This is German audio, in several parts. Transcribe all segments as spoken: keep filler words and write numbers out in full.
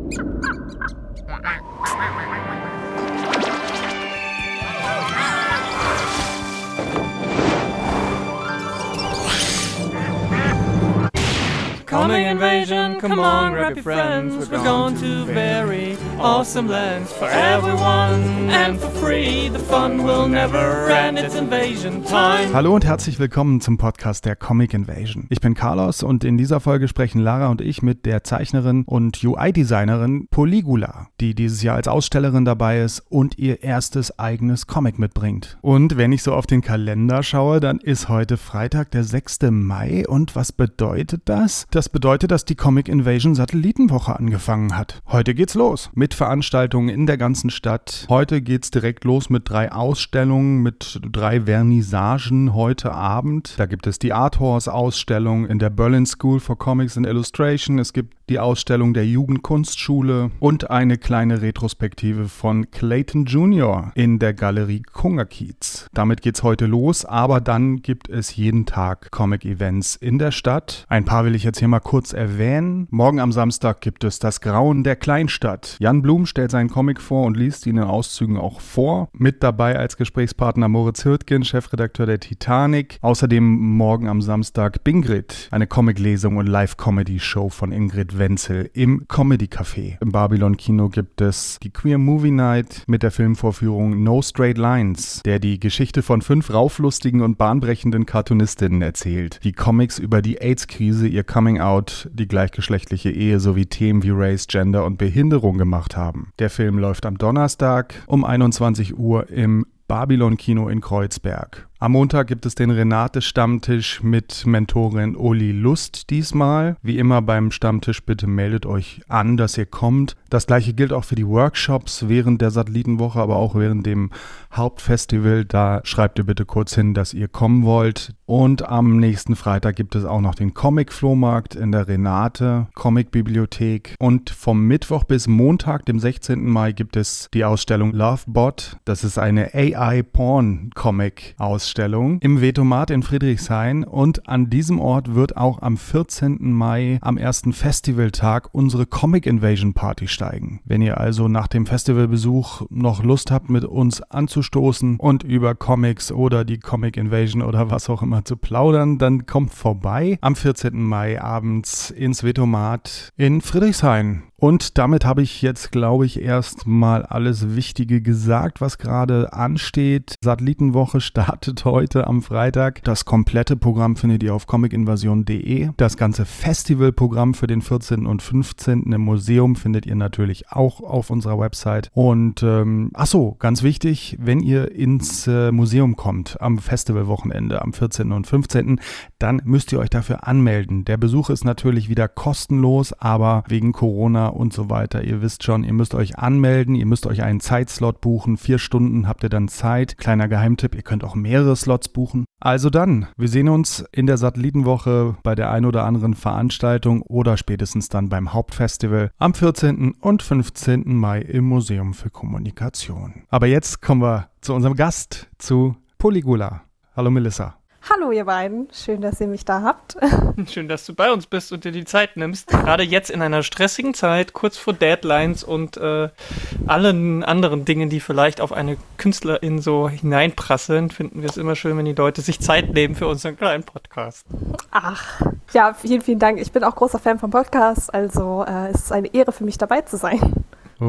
Comic Invasion, come on, grab your friends. We're going to very awesome lands for everyone and for free. The fun will never end, it's Invasion time. Hallo und herzlich willkommen zum Podcast der Comic Invasion. Ich bin Carlos und in dieser Folge sprechen Lara und ich mit der Zeichnerin und U I-Designerin Poligula, die dieses Jahr als Ausstellerin dabei ist und ihr erstes eigenes Comic mitbringt. Und wenn ich so auf den Kalender schaue, dann ist heute Freitag, der sechster Mai. Und was bedeutet das? Das bedeutet, dass die Comic Invasion Satellitenwoche angefangen hat. Heute geht's los mit Veranstaltungen in der ganzen Stadt. Heute geht's direkt los mit drei Ausstellungen, mit drei Vernissagen heute Abend. Da gibt es die Art Horse Ausstellung in der Berlin School for Comics and Illustration. Es gibt die Ausstellung der Jugendkunstschule und eine kleine Retrospektive von Clayton Junior in der Galerie Kungerkiez. Damit geht's heute los, aber dann gibt es jeden Tag Comic-Events in der Stadt. Ein paar will ich jetzt hier mal kurz erwähnen. Morgen am Samstag gibt es das Grauen der Kleinstadt. Jan Blum stellt seinen Comic vor und liest ihn in Auszügen auch vor. Mit dabei als Gesprächspartner Moritz Hürtgen, Chefredakteur der Titanic. Außerdem morgen am Samstag Bingrid, eine Comic-Lesung und Live-Comedy-Show von Ingrid Wenzel im Comedy Café. Im Babylon Kino gibt es die Queer Movie Night mit der Filmvorführung No Straight Lines, der die Geschichte von fünf rauflustigen und bahnbrechenden Cartoonistinnen erzählt, die Comics über die AIDS-Krise, ihr Coming Out, die gleichgeschlechtliche Ehe sowie Themen wie Race, Gender und Behinderung gemacht haben. Der Film läuft am Donnerstag um einundzwanzig Uhr im Babylon Kino in Kreuzberg. Am Montag gibt es den Renate-Stammtisch mit Mentorin Uli Lust diesmal. Wie immer beim Stammtisch, bitte meldet euch an, dass ihr kommt. Das gleiche gilt auch für die Workshops während der Satellitenwoche, aber auch während dem Hauptfestival. Da schreibt ihr bitte kurz hin, dass ihr kommen wollt. Und am nächsten Freitag gibt es auch noch den Comic-Flohmarkt in der Renate Comic-Bibliothek. Und vom Mittwoch bis Montag, dem sechzehnten Mai, gibt es die Ausstellung Lovebot. Das ist eine A I-Porn-Comic-Ausstellung. Im Vetomat in Friedrichshain, und an diesem Ort wird auch am vierzehnten Mai am ersten Festivaltag unsere Comic Invasion Party steigen. Wenn ihr also nach dem Festivalbesuch noch Lust habt, mit uns anzustoßen und über Comics oder die Comic Invasion oder was auch immer zu plaudern, dann kommt vorbei am vierzehnten Mai abends ins Vetomat in Friedrichshain. Und damit habe ich jetzt, glaube ich, erstmal alles Wichtige gesagt, was gerade ansteht. Satellitenwoche startet heute am Freitag. Das komplette Programm findet ihr auf comic invasion punkt de. Das ganze Festivalprogramm für den vierzehnten und fünfzehnten im Museum findet ihr natürlich auch auf unserer Website. Und ähm, ach so, ganz wichtig, wenn ihr ins äh, Museum kommt am Festivalwochenende, am vierzehnten und fünfzehnten, dann müsst ihr euch dafür anmelden. Der Besuch ist natürlich wieder kostenlos, aber wegen Corona und so weiter. Ihr wisst schon, ihr müsst euch anmelden, ihr müsst euch einen Zeitslot buchen. Vier Stunden habt ihr dann Zeit. Kleiner Geheimtipp, ihr könnt auch mehrere Slots buchen. Also dann, wir sehen uns in der Satellitenwoche bei der ein oder anderen Veranstaltung oder spätestens dann beim Hauptfestival am vierzehnten und fünfzehnten Mai im Museum für Kommunikation. Aber jetzt kommen wir zu unserem Gast, zu Poligula. Hallo Melissa. Hallo ihr beiden, schön, dass ihr mich da habt. Schön, dass du bei uns bist und dir die Zeit nimmst. Gerade jetzt in einer stressigen Zeit, kurz vor Deadlines und äh, allen anderen Dingen, die vielleicht auf eine Künstlerin so hineinprasseln, finden wir es immer schön, wenn die Leute sich Zeit nehmen für unseren kleinen Podcast. Ach, ja, vielen, vielen Dank. Ich bin auch großer Fan vom Podcast, also äh, es ist eine Ehre für mich dabei zu sein. Oh.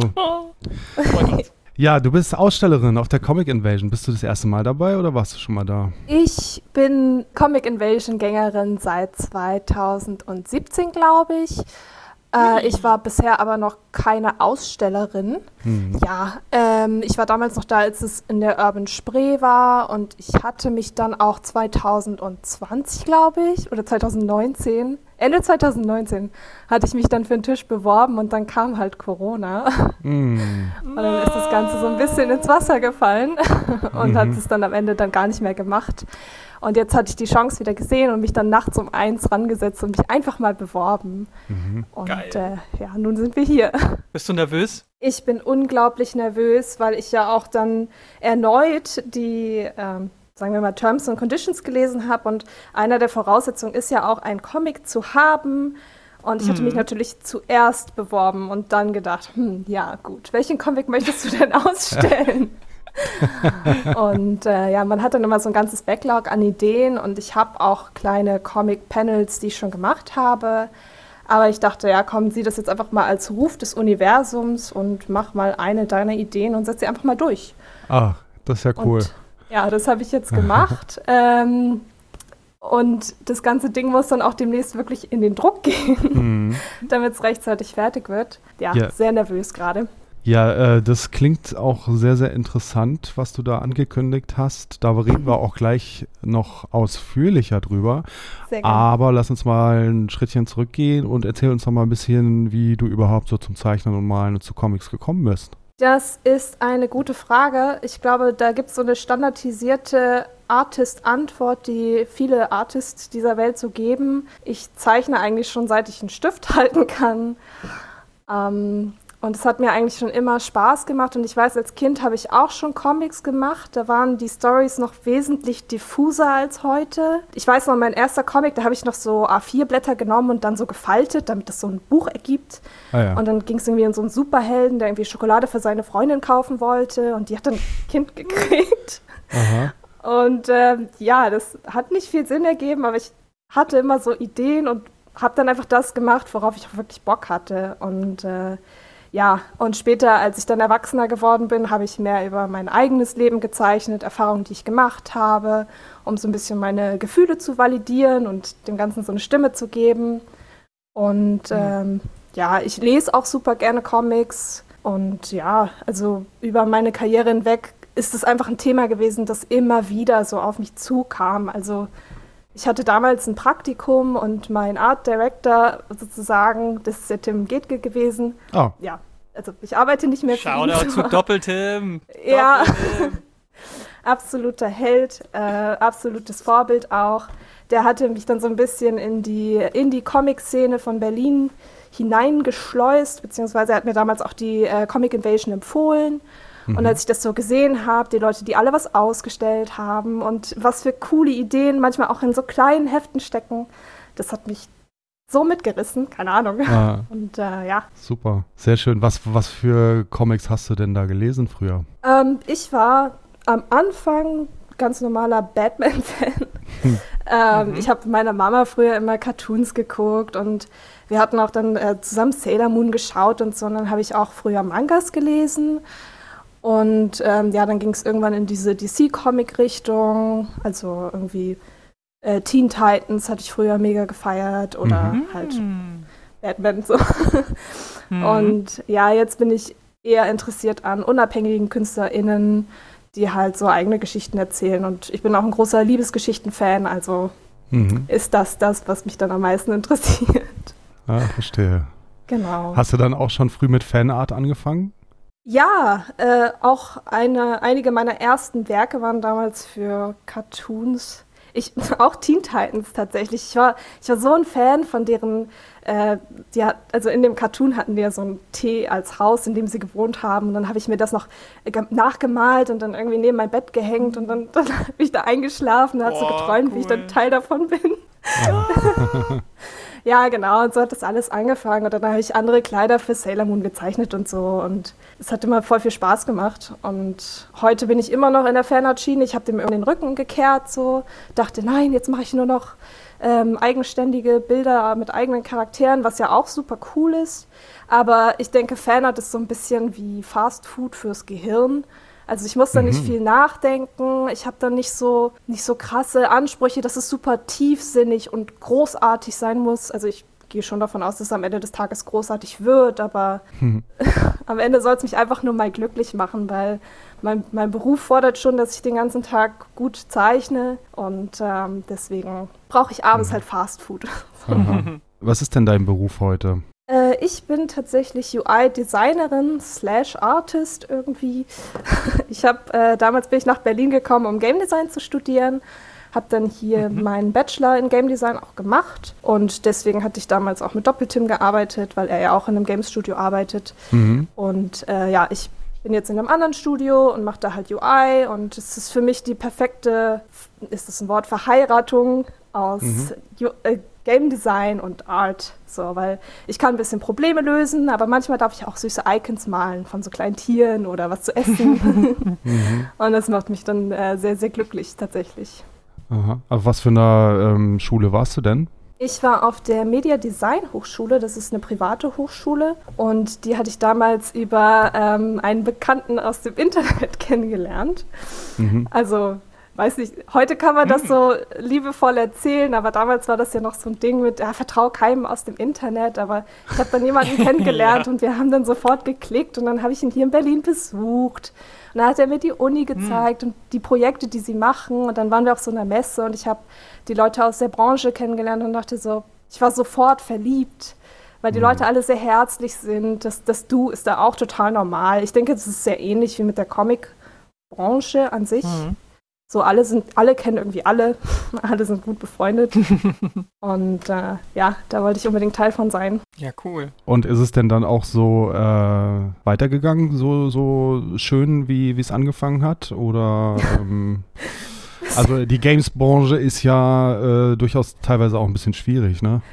Oh. Freut uns. Ja, du bist Ausstellerin auf der Comic Invasion. Bist du das erste Mal dabei oder warst du schon mal da? Ich bin Comic Invasion Gängerin seit zweitausendsiebzehn, glaube ich. Äh, ich war bisher aber noch keine Ausstellerin. Mhm. Ja, ähm, ich war damals noch da, als es in der Urban Spree war, und ich hatte mich dann auch zweitausendzwanzig, glaube ich, oder zweitausendneunzehn, Ende zweitausendneunzehn hatte ich mich dann für einen Tisch beworben, und dann kam halt Corona. Mm. Und dann ist das Ganze so ein bisschen ins Wasser gefallen und mm-hmm. hat es dann am Ende dann gar nicht mehr gemacht. Und jetzt hatte ich die Chance wieder gesehen und mich dann nachts um eins rangesetzt und mich einfach mal beworben. Mhm. Und äh, ja, nun sind wir hier. Bist du nervös? Ich bin unglaublich nervös, weil ich ja auch dann erneut die ähm, sagen wir mal, Terms and Conditions gelesen habe. Und einer der Voraussetzungen ist ja auch, einen Comic zu haben Und ich hatte mich natürlich zuerst beworben und dann gedacht, hm, ja gut, welchen Comic möchtest du denn ausstellen? Und äh, ja, man hat dann immer so ein ganzes Backlog an Ideen und ich habe auch kleine Comic-Panels, die ich schon gemacht habe. Aber ich dachte, ja komm, sieh das jetzt einfach mal als Ruf des Universums und mach mal eine deiner Ideen und setz sie einfach mal durch. Ach, das ist ja cool. Und, ja, das habe ich jetzt gemacht. ähm, und das ganze Ding muss dann auch demnächst wirklich in den Druck gehen, Mhm. damit es rechtzeitig fertig wird. Ja, Ja. sehr nervös gerade. Ja, äh, das klingt auch sehr, sehr interessant, was du da angekündigt hast. Da reden wir auch gleich noch ausführlicher drüber. Sehr gerne. Aber lass uns mal ein Schrittchen zurückgehen und erzähl uns doch mal ein bisschen, wie du überhaupt so zum Zeichnen und Malen und zu Comics gekommen bist. Das ist eine gute Frage. Ich glaube, da gibt es so eine standardisierte Artist-Antwort, die viele Artists dieser Welt so geben. Ich zeichne eigentlich schon, seit ich einen Stift halten kann. Ähm, und es hat mir eigentlich schon immer Spaß gemacht. Und ich weiß, als Kind habe ich auch schon Comics gemacht. Da waren die Storys noch wesentlich diffuser als heute. Ich weiß noch, mein erster Comic, da habe ich noch so A vier Blätter genommen und dann so gefaltet, damit das so ein Buch ergibt. Ah ja. Und dann ging es irgendwie um so einen Superhelden, der irgendwie Schokolade für seine Freundin kaufen wollte. Und die hat dann ein Kind gekriegt. Aha. Und ähm, ja, das hat nicht viel Sinn ergeben, aber ich hatte immer so Ideen und habe dann einfach das gemacht, worauf ich auch wirklich Bock hatte. Und äh, ja, und später, als ich dann Erwachsener geworden bin, habe ich mehr über mein eigenes Leben gezeichnet, Erfahrungen, die ich gemacht habe, um so ein bisschen meine Gefühle zu validieren und dem Ganzen so eine Stimme zu geben. Und ähm, ja, ich lese auch super gerne Comics. Und ja, also über meine Karriere hinweg ist es einfach ein Thema gewesen, das immer wieder so auf mich zukam. Also ich hatte damals ein Praktikum und mein Art Director sozusagen, das ist der Tim Getke gewesen. Oh. Ja, also ich arbeite nicht mehr für ihn. Shoutout zu Doppeltim. Ja, Doppeltim. absoluter Held, äh, absolutes Vorbild auch. Der hatte mich dann so ein bisschen in die Indie-Comic-Szene von Berlin hineingeschleust, beziehungsweise er hat mir damals auch die äh, Comic Invasion empfohlen. Und als ich das so gesehen habe, die Leute, die alle was ausgestellt haben und was für coole Ideen manchmal auch in so kleinen Heften stecken, das hat mich so mitgerissen, keine Ahnung. Ah, Und äh, ja. super, sehr schön. Was, was für Comics hast du denn da gelesen früher? Ähm, ich war am Anfang ganz normaler Batman-Fan. ähm, Mhm. Ich habe mit meiner Mama früher immer Cartoons geguckt und wir hatten auch dann äh, zusammen Sailor Moon geschaut und so. Und dann habe ich auch früher Mangas gelesen. Und ähm, ja, dann ging es irgendwann in diese D C-Comic-Richtung, also irgendwie äh, Teen Titans hatte ich früher mega gefeiert oder Mhm. halt Hm. Batman so. Mhm. Und ja, jetzt bin ich eher interessiert an unabhängigen KünstlerInnen, die halt so eigene Geschichten erzählen. Und ich bin auch ein großer Liebesgeschichten-Fan, also Mhm. ist das das, was mich dann am meisten interessiert. Ah, verstehe. Genau. Hast du dann auch schon früh mit Fanart angefangen? Ja, äh, auch eine, einige meiner ersten Werke waren damals für Cartoons. Ich, auch Teen Titans tatsächlich. Ich war, ich war so ein Fan von deren, äh, die hat, also in dem Cartoon hatten die ja so ein T als Haus, in dem sie gewohnt haben. Und dann habe ich mir das noch äh, ge- nachgemalt und dann irgendwie neben mein Bett gehängt und dann, dann bin ich da eingeschlafen und habe so Boah, geträumt, wie ich cool. dann Teil davon bin. Ja, genau, und so hat das alles angefangen. Und dann habe ich andere Kleider für Sailor Moon gezeichnet und so. Und es hat immer voll viel Spaß gemacht. Und heute bin ich immer noch in der Fanart-Schiene. Ich habe dem irgendwie den Rücken gekehrt, so. Dachte, nein, jetzt mache ich nur noch ähm, eigenständige Bilder mit eigenen Charakteren, was ja auch super cool ist. Aber ich denke, Fanart ist so ein bisschen wie Fast Food fürs Gehirn. Also ich muss da nicht Mhm. viel nachdenken, ich habe da nicht so, nicht so krasse Ansprüche, dass es super tiefsinnig und großartig sein muss. Also ich gehe schon davon aus, dass es am Ende des Tages großartig wird, aber Mhm. am Ende soll es mich einfach nur mal glücklich machen, weil mein, mein Beruf fordert schon, dass ich den ganzen Tag gut zeichne und ähm, deswegen brauche ich abends Mhm. halt Fast Food. Aha. Was ist denn dein Beruf heute? Äh, ich bin tatsächlich U I-Designerin slash Artist irgendwie. Ich habe äh, damals bin ich nach Berlin gekommen, um Game Design zu studieren. Habe dann hier Mhm. meinen Bachelor in Game Design auch gemacht und deswegen hatte ich damals auch mit Doppeltim gearbeitet, weil er ja auch in einem Games Studio arbeitet. Mhm. Und äh, ja, ich bin jetzt in einem anderen Studio und mache da halt U I und es ist für mich die perfekte, ist das ein Wort, Verheiratung aus Mhm. Ju- äh, Game Design und Art, so, weil ich kann ein bisschen Probleme lösen, aber manchmal darf ich auch süße Icons malen von so kleinen Tieren oder was zu essen. mhm. Und das macht mich dann äh, sehr, sehr glücklich tatsächlich. Aha. Aber was für eine ähm, Schule warst du denn? Ich war auf der Media Design Hochschule, das ist eine private Hochschule und die hatte ich damals über ähm, einen Bekannten aus dem Internet kennengelernt. Mhm. Also, weiß nicht, heute kann man das so liebevoll erzählen, aber damals war das ja noch so ein Ding mit, ja, vertrau keinem aus dem Internet, aber ich habe dann jemanden kennengelernt ja. und wir haben dann sofort geklickt und dann habe ich ihn hier in Berlin besucht. Und dann hat er mir die Uni gezeigt hm. und die Projekte, die sie machen. Und dann waren wir auf so einer Messe und ich habe die Leute aus der Branche kennengelernt und dachte so, ich war sofort verliebt, weil die hm. Leute alle sehr herzlich sind. Das, das Du ist da auch total normal. Ich denke, das ist sehr ähnlich wie mit der Comic-Branche an sich. Hm. So, alle sind, alle kennen irgendwie alle, alle sind gut befreundet. Und äh, ja, da wollte ich unbedingt Teil von sein. Ja, cool. Und ist es denn dann auch so äh, weitergegangen, so, so schön, wie es angefangen hat? Oder ähm, also die Games-Branche ist ja äh, durchaus teilweise auch ein bisschen schwierig, ne?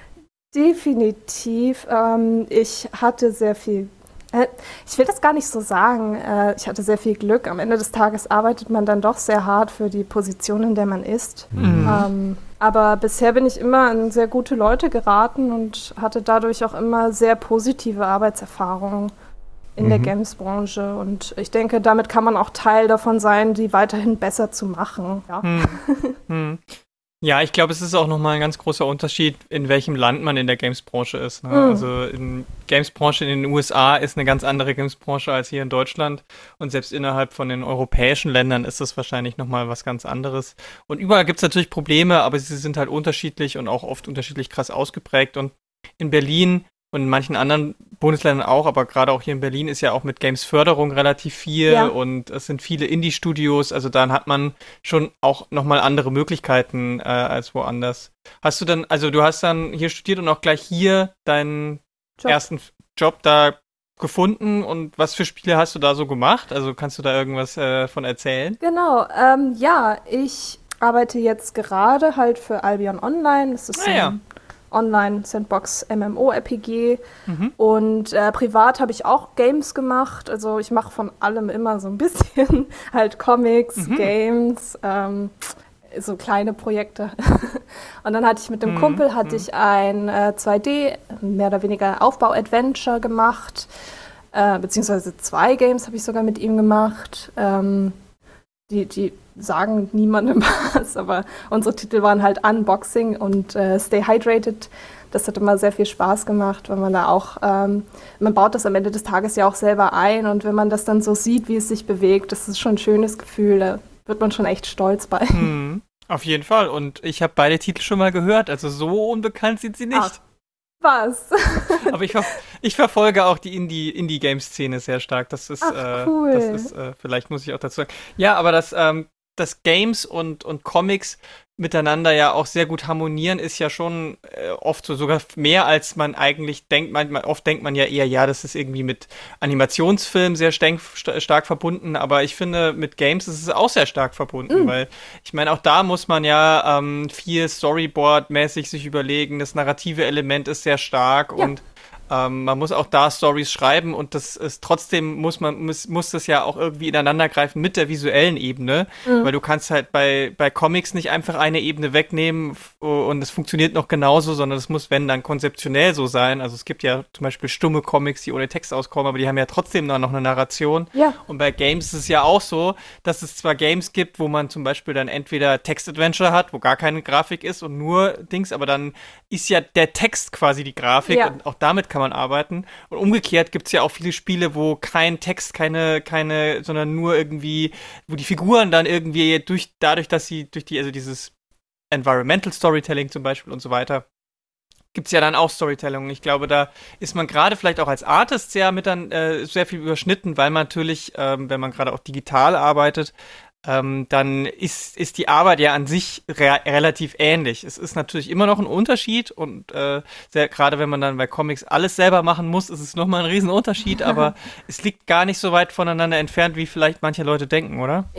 Definitiv. Ähm, ich hatte sehr viel Ich will das gar nicht so sagen. Ich hatte sehr viel Glück. Am Ende des Tages arbeitet man dann doch sehr hart für die Position, in der man ist. Mhm. Ähm, aber bisher bin ich immer an sehr gute Leute geraten und hatte dadurch auch immer sehr positive Arbeitserfahrungen in mhm. der Games-Branche. Und ich denke, damit kann man auch Teil davon sein, die weiterhin besser zu machen. Ja. Mhm. mhm. Ja, ich glaube, es ist auch nochmal ein ganz großer Unterschied, in welchem Land man in der Games-Branche ist. Ne? Mhm. Also in Games-Branche in den U S A ist eine ganz andere Games-Branche als hier in Deutschland. Und selbst innerhalb von den europäischen Ländern ist das wahrscheinlich nochmal was ganz anderes. Und überall gibt es natürlich Probleme, aber sie sind halt unterschiedlich und auch oft unterschiedlich krass ausgeprägt. Und in Berlin und in manchen anderen Bundesländern auch, aber gerade auch hier in Berlin ist ja auch mit Games-Förderung relativ viel ja. und es sind viele Indie-Studios, also dann hat man schon auch nochmal andere Möglichkeiten äh, als woanders. Hast du dann, also du hast dann hier studiert und auch gleich hier deinen Job. ersten Job da gefunden und was für Spiele hast du da so gemacht? Also kannst du da irgendwas äh, von erzählen? Genau, ähm, ja, ich arbeite jetzt gerade halt für Albion Online, das ist ah, ja. ein Online-Sandbox-M M O-R P G mhm. und äh, privat habe ich auch Games gemacht, also ich mache von allem immer so ein bisschen, halt Comics, mhm. Games, ähm, so kleine Projekte. Und dann hatte ich mit dem mhm. Kumpel hatte ich ein äh, zwei D, mehr oder weniger Aufbau-Adventure gemacht, äh, beziehungsweise zwei Games habe ich sogar mit ihm gemacht, ähm, die, die sagen niemandem was, aber unsere Titel waren halt Unboxing und äh, Stay Hydrated. Das hat immer sehr viel Spaß gemacht, weil man da auch, ähm, man baut das am Ende des Tages ja auch selber ein und wenn man das dann so sieht, wie es sich bewegt, das ist schon ein schönes Gefühl, da wird man schon echt stolz bei. Mhm, auf jeden Fall und ich habe beide Titel schon mal gehört, also so unbekannt sind sie nicht. Ach, was? Aber ich, ver- ich verfolge auch die Indie- Indie-Game-Szene sehr stark, das ist, Ach, cool. äh, das ist äh, vielleicht muss ich auch dazu sagen. Ja, aber das, ähm, dass Games und, und Comics miteinander ja auch sehr gut harmonieren, ist ja schon äh, oft so, sogar mehr als man eigentlich denkt. Manchmal, oft denkt man ja eher, ja, das ist irgendwie mit Animationsfilmen sehr stenk, st- stark verbunden, aber ich finde, mit Games ist es auch sehr stark verbunden, mm. weil ich meine, auch da muss man ja ähm, viel Storyboard-mäßig sich überlegen, das narrative Element ist sehr stark ja. und Ähm, man muss auch da Stories schreiben und das ist trotzdem muss man muss, muss das ja auch irgendwie ineinander greifen mit der visuellen Ebene, mhm. weil du kannst halt bei bei Comics nicht einfach eine Ebene wegnehmen und es funktioniert noch genauso, sondern es muss, wenn, dann konzeptionell so sein. Also es gibt ja zum Beispiel stumme Comics, die ohne Text auskommen, aber die haben ja trotzdem dann noch eine Narration. Ja. Und bei Games ist es ja auch so, dass es zwar Games gibt, wo man zum Beispiel dann entweder Text-Adventure hat, wo gar keine Grafik ist und nur Dings, aber dann ist ja der Text quasi die Grafik ja. und auch damit kann man arbeiten. Und umgekehrt gibt es ja auch viele Spiele, wo kein Text, keine, keine, sondern nur irgendwie, wo die Figuren dann irgendwie durch, dadurch, dass sie durch die, also dieses Environmental Storytelling zum Beispiel und so weiter, gibt es ja dann auch Storytelling. Ich glaube, da ist man gerade vielleicht auch als Artist sehr mit dann äh, sehr viel überschnitten, weil man natürlich, ähm, wenn man gerade auch digital arbeitet, Ähm, dann ist, ist die Arbeit ja an sich re- relativ ähnlich. Es ist natürlich immer noch ein Unterschied und äh, sehr, gerade wenn man dann bei Comics alles selber machen muss, ist es nochmal ein Riesenunterschied, aber es liegt gar nicht so weit voneinander entfernt, wie vielleicht manche Leute denken, oder? Ich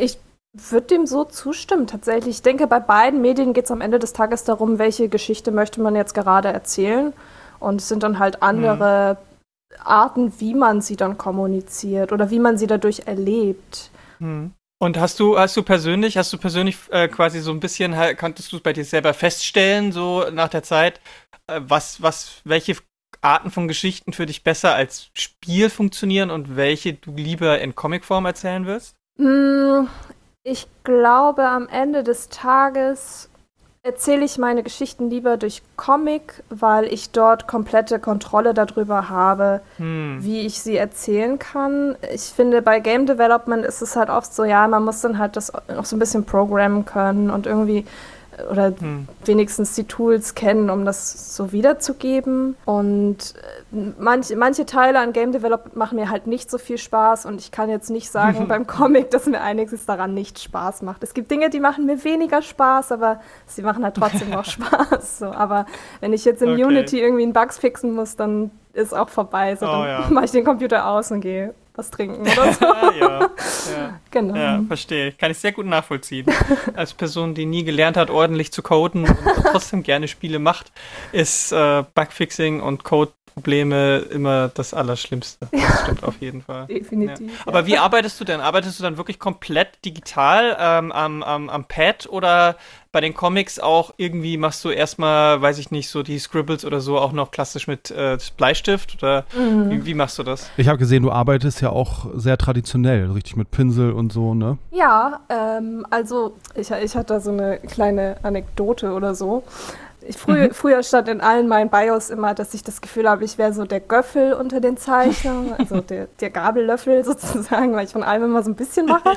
würde dem so zustimmen, tatsächlich. Ich denke, bei beiden Medien geht es am Ende des Tages darum, welche Geschichte möchte man jetzt gerade erzählen. Und es sind dann halt andere mhm. Arten, wie man sie dann kommuniziert oder wie man sie dadurch erlebt. Mhm. Und hast du, hast du persönlich, hast du persönlich äh, quasi so ein bisschen, halt, konntest du es bei dir selber feststellen, so nach der Zeit, äh, was, was, welche Arten von Geschichten für dich besser als Spiel funktionieren und welche du lieber in Comicform erzählen wirst? Ich glaube, am Ende des Tages erzähle ich meine Geschichten lieber durch Comic, weil ich dort komplette Kontrolle darüber habe, hm. wie ich sie erzählen kann. Ich finde, bei Game Development ist es halt oft so, ja, man muss dann halt das noch so ein bisschen programmen können und irgendwie oder hm. wenigstens die Tools kennen, um das so wiederzugeben. Und manch, manche Teile an Game Development machen mir halt nicht so viel Spaß und ich kann jetzt nicht sagen beim Comic, dass mir einiges daran nicht Spaß macht. Es gibt Dinge, die machen mir weniger Spaß, aber sie machen halt trotzdem noch Spaß. So, aber wenn ich jetzt in okay. Unity irgendwie einen Bugs fixen muss, dann ist auch vorbei. So, dann oh, ja. mache ich den Computer aus und gehe was trinken oder so. ja, ja. Genau. Ja, verstehe. Kann ich sehr gut nachvollziehen. Als Person, die nie gelernt hat, ordentlich zu coden und trotzdem gerne Spiele macht, ist äh, Bugfixing und Code-Probleme immer das Allerschlimmste. Das stimmt auf jeden Fall. Definitiv. Ja. Aber wie arbeitest du denn? Arbeitest du dann wirklich komplett digital ähm, am, am, am Pad oder bei den Comics auch irgendwie machst du erstmal, weiß ich nicht, so die Scribbles oder so auch noch klassisch mit äh, Bleistift oder mhm. wie, wie machst du das? Ich habe gesehen, du arbeitest ja auch sehr traditionell, richtig mit Pinsel und so, ne? Ja, ähm, also ich, ich hatte da so eine kleine Anekdote oder so. Ich früh, mhm. Früher stand in allen meinen Bios immer, dass ich das Gefühl habe, ich wäre so der Göffel unter den Zeichnern, also der, der Gabellöffel sozusagen, weil ich von allem immer so ein bisschen mache.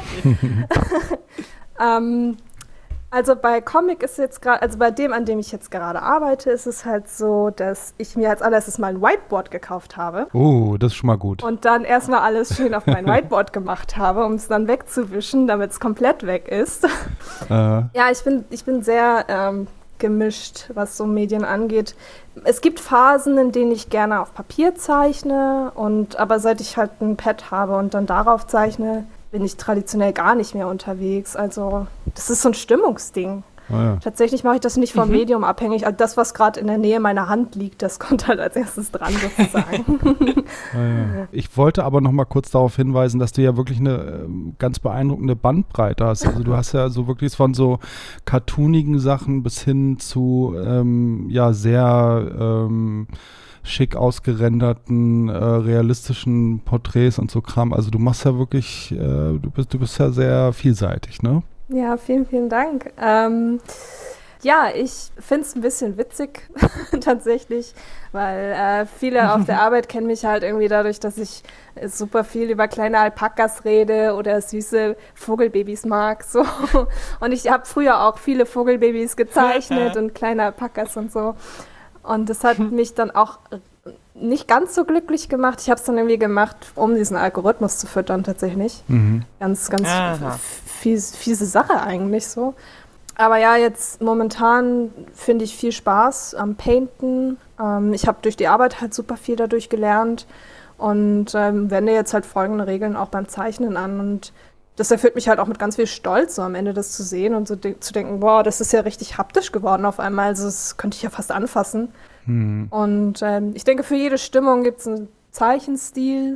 ähm, Also bei Comic ist jetzt gerade, also bei dem, an dem ich jetzt gerade arbeite, ist es halt so, dass ich mir als allererstes mal ein Whiteboard gekauft habe. Oh, das ist schon mal gut. Und dann erstmal alles schön auf mein Whiteboard gemacht habe, um es dann wegzuwischen, damit es komplett weg ist. Äh. Ja, ich bin, ich bin sehr ähm, gemischt, was so Medien angeht. Es gibt Phasen, in denen ich gerne auf Papier zeichne, und aber seit ich halt ein Pad habe und dann darauf zeichne, bin ich traditionell gar nicht mehr unterwegs. Also das ist so ein Stimmungsding. Oh ja. Tatsächlich mache ich das nicht vom mhm. Medium abhängig. Also das, was gerade in der Nähe meiner Hand liegt, das kommt halt als erstes dran sozusagen. Oh ja. Ich wollte aber noch mal kurz darauf hinweisen, dass du ja wirklich eine äh, ganz beeindruckende Bandbreite hast. Also du hast ja so wirklich von so cartoonigen Sachen bis hin zu ähm, ja sehr ähm, schick ausgerenderten, äh, realistischen Porträts und so Kram. Also du machst ja wirklich, äh, du bist, du bist ja sehr vielseitig, ne? Ja, vielen, vielen Dank. Ähm, ja, ich finde es ein bisschen witzig tatsächlich, weil äh, viele auf der Arbeit kennen mich halt irgendwie dadurch, dass ich super viel über kleine Alpakas rede oder süße Vogelbabys mag. So. Und ich habe früher auch viele Vogelbabys gezeichnet und kleine Alpakas und so. Und das hat mich dann auch nicht ganz so glücklich gemacht. Ich habe es dann irgendwie gemacht, um diesen Algorithmus zu füttern, tatsächlich. Mhm. Ganz, ganz fies, fiese Sache eigentlich so. Aber ja, jetzt momentan finde ich viel Spaß am Painten. Ähm, ich habe durch die Arbeit halt super viel dadurch gelernt und ähm, wende jetzt halt folgende Regeln auch beim Zeichnen an. Und das erfüllt mich halt auch mit ganz viel Stolz, so am Ende das zu sehen und so de- zu denken, wow, das ist ja richtig haptisch geworden auf einmal. Also das könnte ich ja fast anfassen. Hm. Und ähm, ich denke, für jede Stimmung gibt es einen Zeichenstil.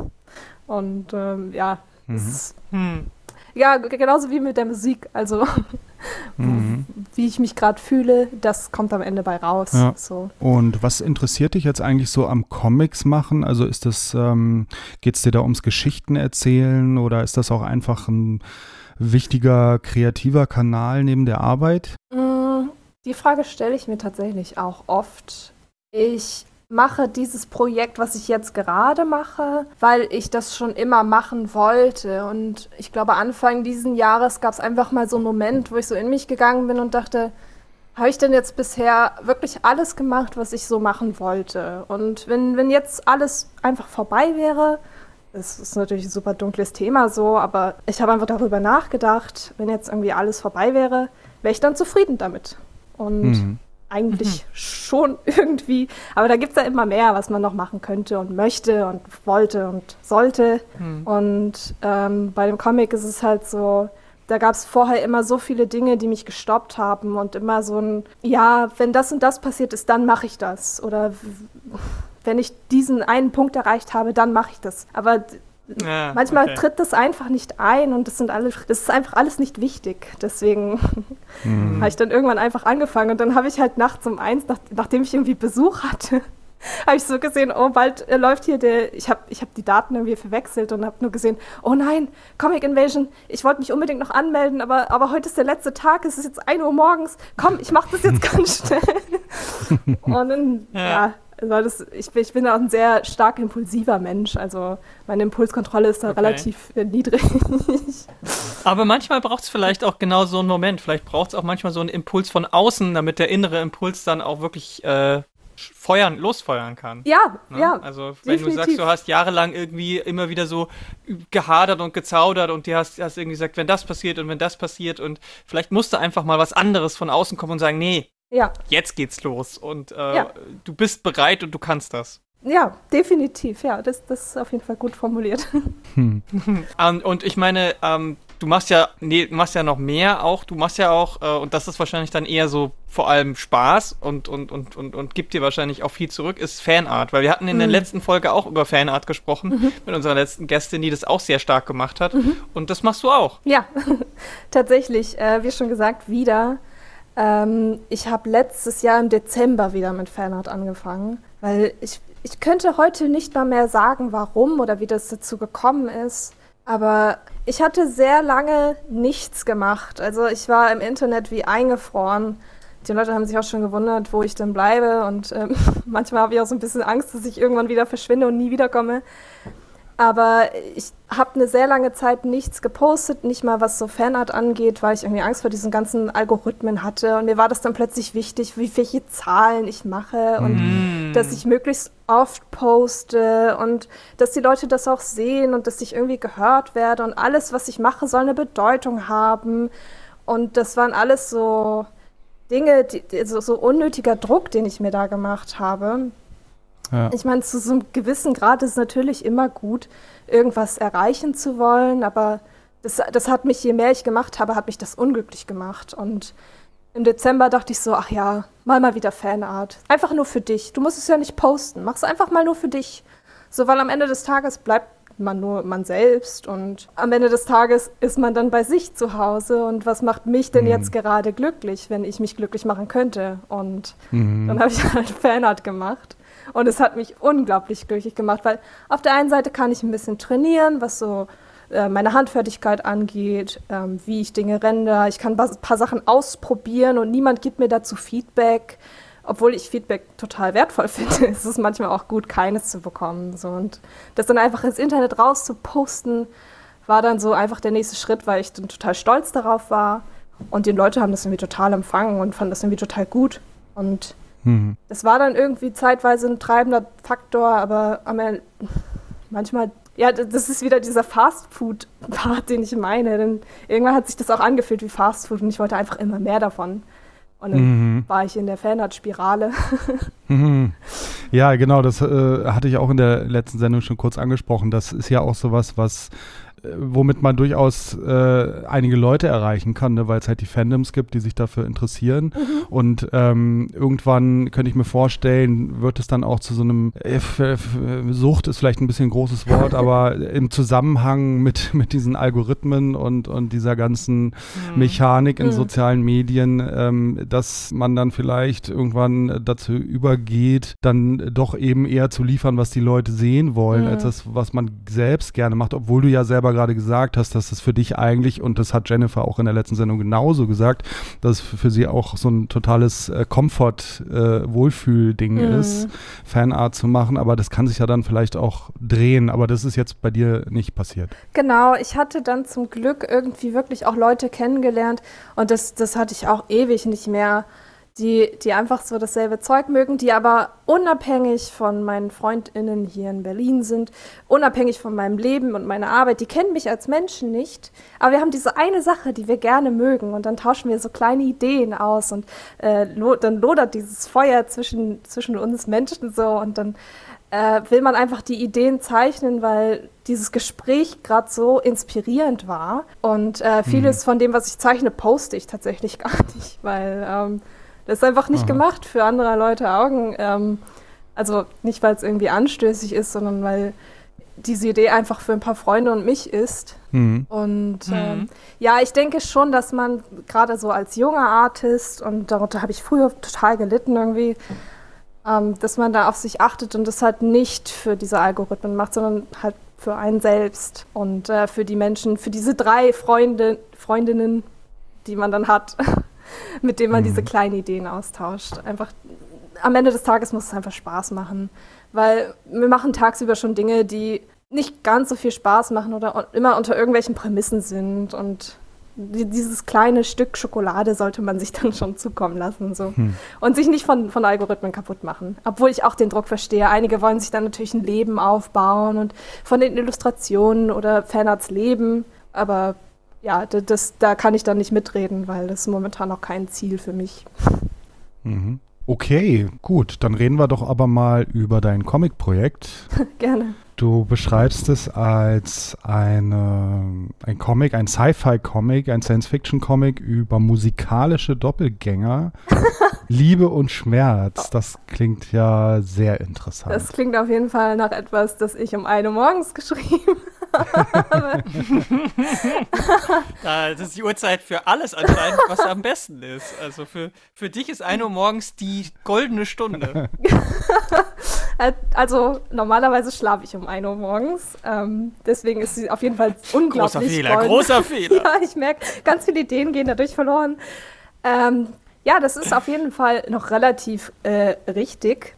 Und ähm, ja, mhm. ist, hm. ja, g- genauso wie mit der Musik. Also mhm. wie ich mich gerade fühle, das kommt am Ende bei raus. Ja. So. Und was interessiert dich jetzt eigentlich so am Comics machen? Also ist das, ähm, geht es dir da ums Geschichten erzählen oder ist das auch einfach ein wichtiger kreativer Kanal neben der Arbeit? Die Frage stelle ich mir tatsächlich auch oft. Ich mache dieses Projekt, was ich jetzt gerade mache, weil ich das schon immer machen wollte. Und ich glaube, Anfang diesen Jahres gab es einfach mal so einen Moment, wo ich so in mich gegangen bin und dachte, habe ich denn jetzt bisher wirklich alles gemacht, was ich so machen wollte? Und wenn, wenn jetzt alles einfach vorbei wäre, das ist natürlich ein super dunkles Thema so, aber ich habe einfach darüber nachgedacht, wenn jetzt irgendwie alles vorbei wäre, wäre ich dann zufrieden damit. Und mhm. eigentlich mhm. schon irgendwie, aber da gibt es ja immer mehr, was man noch machen könnte und möchte und wollte und sollte. Mhm. Und ähm, bei dem Comic ist es halt so, da gab es vorher immer so viele Dinge, die mich gestoppt haben und immer so ein, ja, wenn das und das passiert ist, dann mache ich das. Oder wenn ich diesen einen Punkt erreicht habe, dann mache ich das. Aber ja, manchmal okay. tritt das einfach nicht ein und das sind alle, das ist einfach alles nicht wichtig. Deswegen mhm. habe ich dann irgendwann einfach angefangen und dann habe ich halt nachts um eins, nach, nachdem ich irgendwie Besuch hatte, habe ich so gesehen, oh, bald äh, läuft hier der, ich habe ich hab die Daten irgendwie verwechselt und habe nur gesehen, oh nein, Comic Invasion, ich wollte mich unbedingt noch anmelden, aber, aber heute ist der letzte Tag, es ist jetzt ein Uhr morgens, komm, ich mache das jetzt ganz schnell. Und dann, ja, ja also das, ich, ich bin auch ein sehr stark impulsiver Mensch, also meine Impulskontrolle ist da okay. relativ äh, niedrig. Aber manchmal braucht es vielleicht auch genau so einen Moment, vielleicht braucht es auch manchmal so einen Impuls von außen, damit der innere Impuls dann auch wirklich äh, feuern, losfeuern kann. Ja, ne? ja. Also wenn definitiv. Du sagst, du hast jahrelang irgendwie immer wieder so gehadert und gezaudert und dir hast, hast irgendwie gesagt, wenn das passiert und wenn das passiert und vielleicht musste einfach mal was anderes von außen kommen und sagen, nee, ja. jetzt geht's los und äh, ja. du bist bereit und du kannst das. Ja, definitiv, ja, das, das ist auf jeden Fall gut formuliert. Hm. um, und ich meine, ähm, du machst ja, nee, du machst ja noch mehr auch, du machst ja auch, äh, und das ist wahrscheinlich dann eher so vor allem Spaß und, und, und, und, und gibt dir wahrscheinlich auch viel zurück, ist Fanart, weil wir hatten in mhm. der letzten Folge auch über Fanart gesprochen, mhm. mit unserer letzten Gästin, die das auch sehr stark gemacht hat mhm. und das machst du auch. Ja, tatsächlich, äh, wie schon gesagt, wieder. Ähm, ich habe letztes Jahr im Dezember wieder mit Fanart angefangen, weil ich Ich könnte heute nicht mal mehr sagen, warum oder wie das dazu gekommen ist, aber ich hatte sehr lange nichts gemacht. Also ich war im Internet wie eingefroren. Die Leute haben sich auch schon gewundert, wo ich denn bleibe und ähm, manchmal habe ich auch so ein bisschen Angst, dass ich irgendwann wieder verschwinde und nie wiederkomme. Aber ich habe eine sehr lange Zeit nichts gepostet, nicht mal was so Fanart angeht, weil ich irgendwie Angst vor diesen ganzen Algorithmen hatte. Und mir war das dann plötzlich wichtig, wie welche Zahlen ich mache und mm. dass ich möglichst oft poste und dass die Leute das auch sehen und dass ich irgendwie gehört werde. Und alles, was ich mache, soll eine Bedeutung haben. Und das waren alles so Dinge, die, so, so unnötiger Druck, den ich mir da gemacht habe. Ja. Ich meine, zu so einem gewissen Grad ist es natürlich immer gut, irgendwas erreichen zu wollen, aber das, das hat mich, je mehr ich gemacht habe, hat mich das unglücklich gemacht. Und im Dezember dachte ich so, ach ja, mal mal wieder Fanart. Einfach nur für dich. Du musst es ja nicht posten. Mach es einfach mal nur für dich. So, weil am Ende des Tages bleibt man nur man selbst und am Ende des Tages ist man dann bei sich zu Hause und was macht mich denn mhm. jetzt gerade glücklich, wenn ich mich glücklich machen könnte? Und mhm. dann habe ich halt Fanart gemacht. Und es hat mich unglaublich glücklich gemacht, weil auf der einen Seite kann ich ein bisschen trainieren, was so äh, meine Handfertigkeit angeht, ähm, wie ich Dinge render. Ich kann ein paar Sachen ausprobieren und niemand gibt mir dazu Feedback. Obwohl ich Feedback total wertvoll finde, ist es manchmal auch gut, keines zu bekommen. So. Und das dann einfach ins Internet raus zu posten, war dann so einfach der nächste Schritt, weil ich dann total stolz darauf war. Und die Leute haben das irgendwie total empfangen und fanden das irgendwie total gut. Und Mhm. das war dann irgendwie zeitweise ein treibender Faktor, aber manchmal, ja, das ist wieder dieser Fast-Food-Part, den ich meine. Denn irgendwann hat sich das auch angefühlt wie Fast-Food und ich wollte einfach immer mehr davon. Und dann mhm. war ich in der Fanart-Spirale. Mhm. Ja, genau, das äh, hatte ich auch in der letzten Sendung schon kurz angesprochen. Das ist ja auch sowas, was womit man durchaus äh, einige Leute erreichen kann, ne? Weil es halt die Fandoms gibt, die sich dafür interessieren. Mhm. Und ähm, irgendwann könnte ich mir vorstellen, wird es dann auch zu so einem äh, f- f- Sucht ist vielleicht ein bisschen ein großes Wort, aber im Zusammenhang mit, mit diesen Algorithmen und, und dieser ganzen mhm. Mechanik in mhm. sozialen Medien, ähm, dass man dann vielleicht irgendwann dazu übergeht, dann doch eben eher zu liefern, was die Leute sehen wollen, mhm. als das, was man selbst gerne macht, obwohl du ja selber gerade gesagt hast, dass das für dich eigentlich, und das hat Jennifer auch in der letzten Sendung genauso gesagt, dass es für sie auch so ein totales äh, Komfort-Wohlfühl-Ding äh, mm. ist, Fanart zu machen, aber das kann sich ja dann vielleicht auch drehen, aber das ist jetzt bei dir nicht passiert. Genau, ich hatte dann zum Glück irgendwie wirklich auch Leute kennengelernt und das, das hatte ich auch ewig nicht mehr, die, die einfach so dasselbe Zeug mögen, die aber unabhängig von meinen FreundInnen hier in Berlin sind, unabhängig von meinem Leben und meiner Arbeit, die kennen mich als Menschen nicht, aber wir haben diese eine Sache, die wir gerne mögen und dann tauschen wir so kleine Ideen aus und äh, lo- dann lodert dieses Feuer zwischen, zwischen uns Menschen so und dann äh, will man einfach die Ideen zeichnen, weil dieses Gespräch gerade so inspirierend war. Und äh, vieles mhm. von dem, was ich zeichne, poste ich tatsächlich gar nicht, weil ähm, das ist einfach nicht Aha. gemacht für andere Leute Augen. Ähm, also nicht, weil es irgendwie anstößig ist, sondern weil diese Idee einfach für ein paar Freunde und mich ist. Mhm. Und mhm. Ähm, ja, ich denke schon, dass man gerade so als junger Artist, und darunter habe ich früher total gelitten irgendwie, ähm, dass man da auf sich achtet und das halt nicht für diese Algorithmen macht, sondern halt für einen selbst und äh, für die Menschen, für diese drei Freunde, Freundinnen, die man dann hat, mit denen man mhm. diese kleinen Ideen austauscht. Einfach am Ende des Tages muss es einfach Spaß machen, weil wir machen tagsüber schon Dinge, die nicht ganz so viel Spaß machen oder immer unter irgendwelchen Prämissen sind und die, dieses kleine Stück Schokolade sollte man sich dann schon zukommen lassen so. Hm. Und sich nicht von, von Algorithmen kaputt machen. Obwohl ich auch den Druck verstehe. Einige wollen sich dann natürlich ein Leben aufbauen und von den Illustrationen oder Fanarts leben, aber ja, das, das, da kann ich dann nicht mitreden, weil das ist momentan noch kein Ziel für mich. Mhm. Okay, gut, dann reden wir doch aber mal über dein Comic-Projekt. Gerne. Du beschreibst es als eine, ein Comic, ein Sci-Fi-Comic, ein Science-Fiction-Comic über musikalische Doppelgänger, Liebe und Schmerz. Das klingt ja sehr interessant. Das klingt auf jeden Fall nach etwas, das ich um eine Uhr morgens geschrieben habe. Das ist die Uhrzeit für alles anscheinend, was am besten ist. Also für, für dich ist eine Uhr morgens die goldene Stunde. Also normalerweise schlafe ich um eine Uhr morgens. Ähm, deswegen ist sie auf jeden Fall unglaublich Großer Fehler, golden. großer Fehler. Ja, ich merke, ganz viele Ideen gehen dadurch verloren. Ähm, ja, das ist auf jeden Fall noch relativ äh, richtig.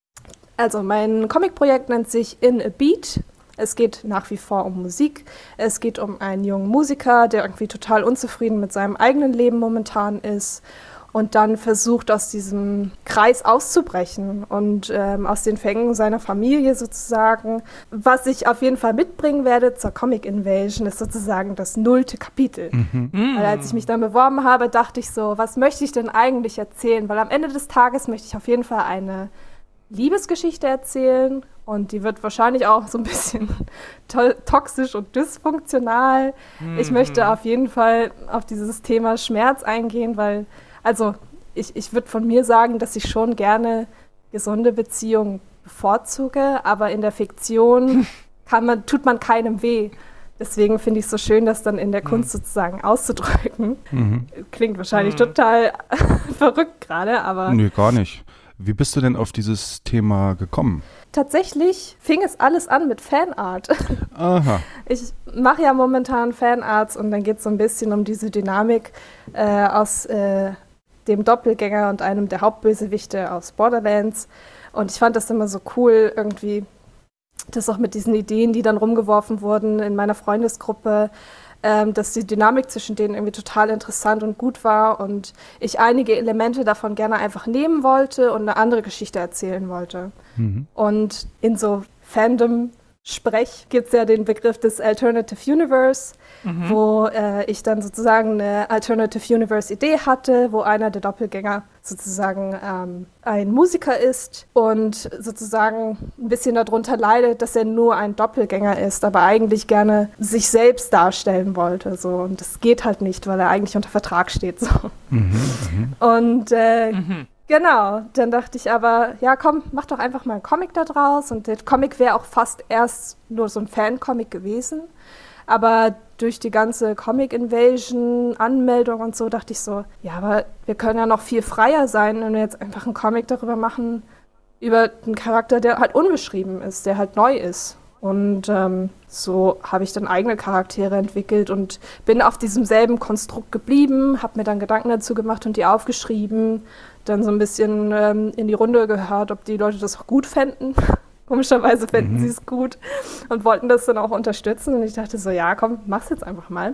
Also mein Comic-Projekt nennt sich In a Beat. Es geht nach wie vor um Musik. Es geht um einen jungen Musiker, der irgendwie total unzufrieden mit seinem eigenen Leben momentan ist und dann versucht, aus diesem Kreis auszubrechen und ähm, aus den Fängen seiner Familie sozusagen. Was ich auf jeden Fall mitbringen werde zur Comic Invasion, ist sozusagen das nullte Kapitel. Mhm. Weil als ich mich dann beworben habe, dachte ich so, was möchte ich denn eigentlich erzählen? Weil am Ende des Tages möchte ich auf jeden Fall eine Liebesgeschichte erzählen und die wird wahrscheinlich auch so ein bisschen to- toxisch und dysfunktional. Mhm. Ich möchte auf jeden Fall auf dieses Thema Schmerz eingehen, weil, also ich, ich würde von mir sagen, dass ich schon gerne gesunde Beziehungen bevorzuge, aber in der Fiktion kann man, tut man keinem weh. Deswegen finde ich es so schön, das dann in der Kunst mhm. sozusagen auszudrücken. Mhm. Klingt wahrscheinlich mhm. total verrückt gerade, aber... Nö, gar nicht. Wie bist du denn auf dieses Thema gekommen? Tatsächlich fing es alles an mit Fanart. Aha. Ich mache ja momentan Fanarts und dann geht es so ein bisschen um diese Dynamik äh, aus äh, dem Doppelgänger und einem der Hauptbösewichte aus Borderlands. Und ich fand das immer so cool, irgendwie das auch mit diesen Ideen, die dann rumgeworfen wurden in meiner Freundesgruppe, Ähm, dass die Dynamik zwischen denen irgendwie total interessant und gut war und ich einige Elemente davon gerne einfach nehmen wollte und eine andere Geschichte erzählen wollte. Mhm. Und in so Fandom-Sprech gibt es ja den Begriff des Alternative Universe, mhm. wo äh, ich dann sozusagen eine Alternative Universe-Idee hatte, wo einer der Doppelgänger sozusagen ähm, ein Musiker ist und sozusagen ein bisschen darunter leidet, dass er nur ein Doppelgänger ist, aber eigentlich gerne sich selbst darstellen wollte. So. Und das geht halt nicht, weil er eigentlich unter Vertrag steht. So. Mhm, und äh, mhm. genau, dann dachte ich aber, ja komm, mach doch einfach mal einen Comic da draus. Und der Comic wäre auch fast erst nur so ein Fan-Comic gewesen. Aber durch die ganze Comic-Invasion-Anmeldung und so dachte ich so, ja, aber wir können ja noch viel freier sein, wenn wir jetzt einfach einen Comic darüber machen, über einen Charakter, der halt unbeschrieben ist, der halt neu ist. Und ähm, so habe ich dann eigene Charaktere entwickelt und bin auf diesem selben Konstrukt geblieben, habe mir dann Gedanken dazu gemacht und die aufgeschrieben, dann so ein bisschen ähm, in die Runde gehört, ob die Leute das auch gut fänden. Komischerweise fänden mhm. sie es gut und wollten das dann auch unterstützen. Und ich dachte so, ja, komm, mach's jetzt einfach mal.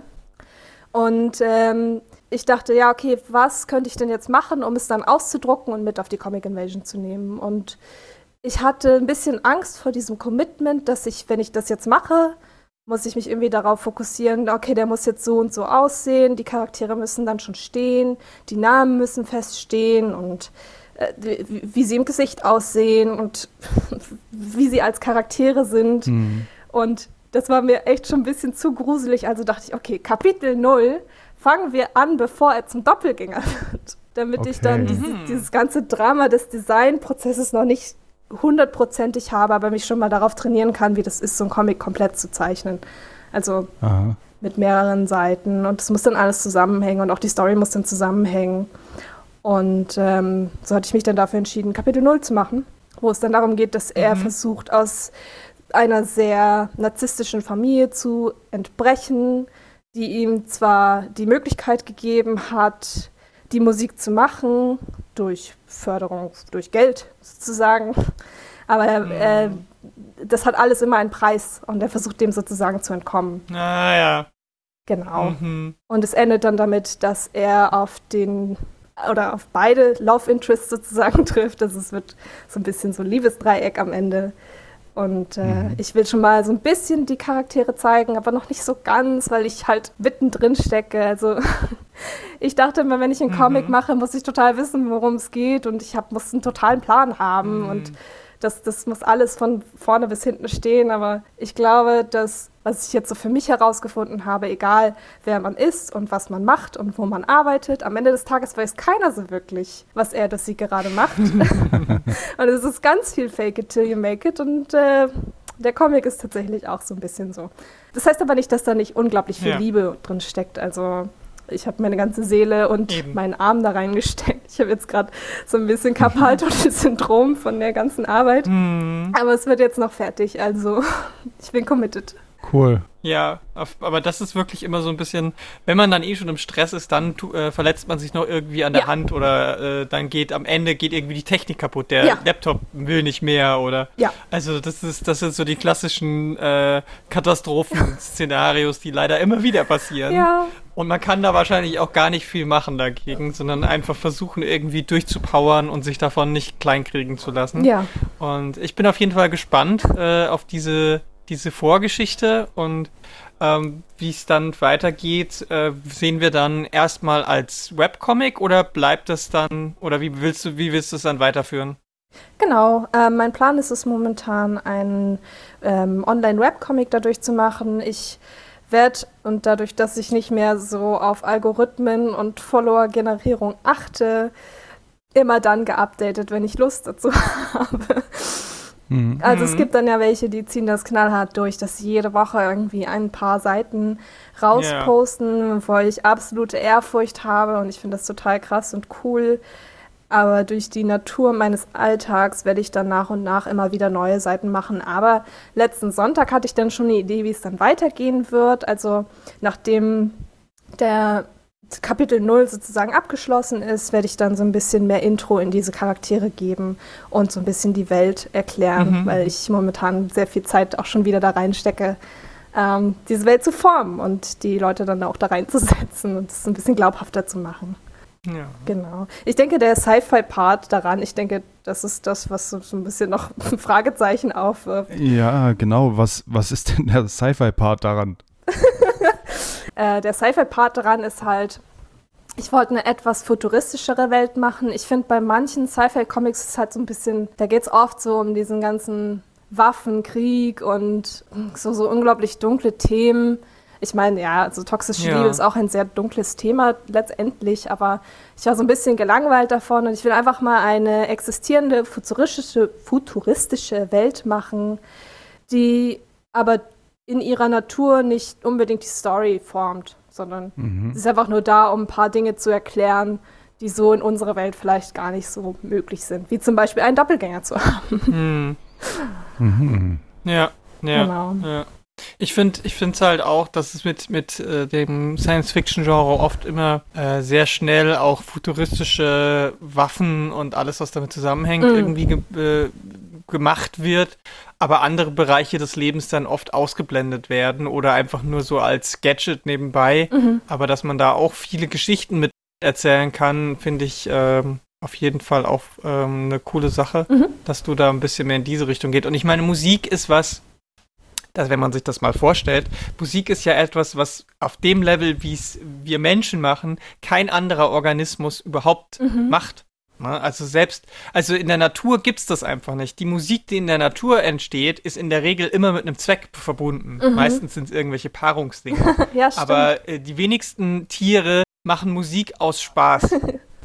Und ähm, ich dachte, ja, okay, was könnte ich denn jetzt machen, um es dann auszudrucken und mit auf die Comic Invasion zu nehmen? Und ich hatte ein bisschen Angst vor diesem Commitment, dass ich, wenn ich das jetzt mache, muss ich mich irgendwie darauf fokussieren, okay, der muss jetzt so und so aussehen, die Charaktere müssen dann schon stehen, die Namen müssen feststehen und äh, wie, wie sie im Gesicht aussehen und wie sie als Charaktere sind. Mhm. Und das war mir echt schon ein bisschen zu gruselig. Also dachte ich, okay, Kapitel null fangen wir an, bevor er zum Doppelgänger wird. Damit okay. ich dann diese, dieses ganze Drama des Designprozesses noch nicht hundertprozentig habe, aber mich schon mal darauf trainieren kann, wie das ist, so ein Comic komplett zu zeichnen. Also Aha. mit mehreren Seiten. Und es muss dann alles zusammenhängen und auch die Story muss dann zusammenhängen. Und ähm, so hatte ich mich dann dafür entschieden, Kapitel null zu machen, wo es dann darum geht, dass er mhm. versucht, aus einer sehr narzisstischen Familie zu entbrechen, die ihm zwar die Möglichkeit gegeben hat, die Musik zu machen, durch Förderung, durch Geld sozusagen, aber mhm. äh, das hat alles immer einen Preis und er versucht dem sozusagen zu entkommen. Ah ja. Genau. Mhm. Und es endet dann damit, dass er auf den oder auf beide Love Interests sozusagen trifft. Also es wird so ein bisschen so ein Liebesdreieck am Ende. Und äh, mhm. ich will schon mal so ein bisschen die Charaktere zeigen, aber noch nicht so ganz, weil ich halt mittendrin stecke. Also ich dachte immer, wenn ich einen mhm. Comic mache, muss ich total wissen, worum es geht und ich hab, muss einen totalen Plan haben mhm. und das, das muss alles von vorne bis hinten stehen. Aber ich glaube, dass, was ich jetzt so für mich herausgefunden habe, egal wer man ist und was man macht und wo man arbeitet, am Ende des Tages weiß keiner so wirklich, was er oder sie gerade macht. Und es ist ganz viel Fake it till you make it und äh, der Comic ist tatsächlich auch so ein bisschen so. Das heißt aber nicht, dass da nicht unglaublich viel ja. Liebe drin steckt. Also ich habe meine ganze Seele und Eben. meinen Arm da reingesteckt. Ich habe jetzt gerade so ein bisschen Carpal-Tunnel-Syndrom von der ganzen Arbeit. Mhm. Aber es wird jetzt noch fertig, also ich bin committed. Cool. Ja, auf, aber das ist wirklich immer so ein bisschen, wenn man dann eh schon im Stress ist, dann tu, äh, verletzt man sich noch irgendwie an der ja. Hand oder äh, dann geht am Ende geht irgendwie die Technik kaputt, der ja. Laptop will nicht mehr oder ja. also das ist das sind so die klassischen äh, Katastrophenszenarios, die leider immer wieder passieren. Ja. Und man kann da wahrscheinlich auch gar nicht viel machen dagegen, sondern einfach versuchen, irgendwie durchzupowern und sich davon nicht kleinkriegen zu lassen. Ja. Und ich bin auf jeden Fall gespannt äh, auf diese diese Vorgeschichte und ähm, wie es dann weitergeht, äh, sehen wir dann erstmal als Webcomic oder bleibt das dann, oder wie willst du, wie willst du es dann weiterführen? Genau, äh, mein Plan ist es momentan, einen ähm, Online-Webcomic dadurch zu machen. Ich werde, und dadurch, dass ich nicht mehr so auf Algorithmen und Follower-Generierung achte, immer dann geupdatet, wenn ich Lust dazu habe. Mhm. Also es gibt dann ja welche, die ziehen das knallhart durch, dass sie jede Woche irgendwie ein paar Seiten rausposten, yeah. wovor ich absolute Ehrfurcht habe und ich finde das total krass und cool. Aber durch die Natur meines Alltags werde ich dann nach und nach immer wieder neue Seiten machen. Aber letzten Sonntag hatte ich dann schon eine Idee, wie es dann weitergehen wird. Also nachdem der Kapitel null sozusagen abgeschlossen ist, werde ich dann so ein bisschen mehr Intro in diese Charaktere geben und so ein bisschen die Welt erklären, mhm. weil ich momentan sehr viel Zeit auch schon wieder da reinstecke, ähm, diese Welt zu formen und die Leute dann auch da reinzusetzen und es ein bisschen glaubhafter zu machen. Ja. Genau. Ich denke, der Sci-Fi-Part daran, ich denke, das ist das, was so, so ein bisschen noch ein Fragezeichen aufwirft. Ja, genau. Was, was ist denn der Sci-Fi-Part daran? äh, der Sci-Fi-Part daran ist halt, ich wollte eine etwas futuristischere Welt machen. Ich finde, bei manchen Sci-Fi-Comics ist es halt so ein bisschen, da geht es oft so um diesen ganzen Waffenkrieg und so, so unglaublich dunkle Themen. Ich meine, ja, also toxische ja. Liebe ist auch ein sehr dunkles Thema letztendlich, aber ich war so ein bisschen gelangweilt davon und ich will einfach mal eine existierende futuristische, futuristische Welt machen, die aber in ihrer Natur nicht unbedingt die Story formt, sondern mhm. sie ist einfach nur da, um ein paar Dinge zu erklären, die so in unserer Welt vielleicht gar nicht so möglich sind, wie zum Beispiel einen Doppelgänger zu haben. Mhm. Mhm. Ja, ja, genau. ja. Ich finde ich finde es halt auch, dass es mit, mit äh, dem Science-Fiction-Genre oft immer äh, sehr schnell auch futuristische Waffen und alles, was damit zusammenhängt, mm. irgendwie ge- äh, gemacht wird, aber andere Bereiche des Lebens dann oft ausgeblendet werden oder einfach nur so als Gadget nebenbei. Mhm. Aber dass man da auch viele Geschichten mit erzählen kann, finde ich ähm, auf jeden Fall auch ähm, eine coole Sache, mhm. dass du da ein bisschen mehr in diese Richtung geht. Und ich meine, Musik ist was, dass, wenn man sich das mal vorstellt, Musik ist ja etwas, was auf dem Level, wie es wir Menschen machen, kein anderer Organismus überhaupt mhm. macht. Ne? Also selbst, also in der Natur gibt's das einfach nicht. Die Musik, die in der Natur entsteht, ist in der Regel immer mit einem Zweck verbunden. Mhm. Meistens sind es irgendwelche Paarungsdinge. Ja, stimmt. Aber äh, die wenigsten Tiere machen Musik aus Spaß.